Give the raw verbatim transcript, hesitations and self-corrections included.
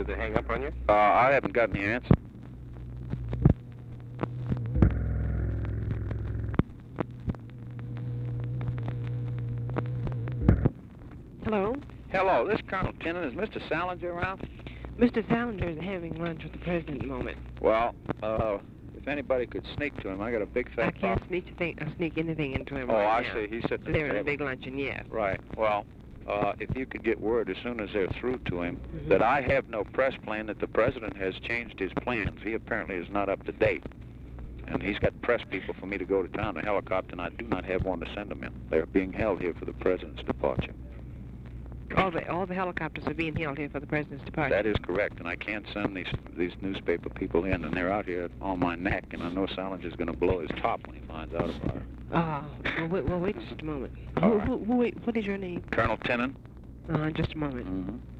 Did they hang up on you? Uh, I haven't gotten the answer. Hello? Hello, this is Colonel Tennant. Is Mister Salinger around? Mister Salinger is having lunch with the president at the moment. Well, uh, if anybody could sneak to him, I got a big fat I can't box. sneak, thing, uh, sneak anything into him Oh, right I now. see. He said They're in a big luncheon, yes. Right. Well, uh, if you could get word as soon as they're through to him Mhm. that I have no press plan, that the president has changed his plans. He apparently is not up to date. And he's got press people for me to go to town in a helicopter, and I do not have one to send them in. They're being held here for the president's departure. All the all the helicopters are being held here for the president's departure. That is correct, and I can't send these these newspaper people in, and they're out here on my neck, and I know Salinger's going to blow his top when he finds out about it. Ah, well, wait, well, wait just a moment. All Who, right. who, who, wait, what is your name? Colonel Tennant? Uh, just a moment. Mm-hmm.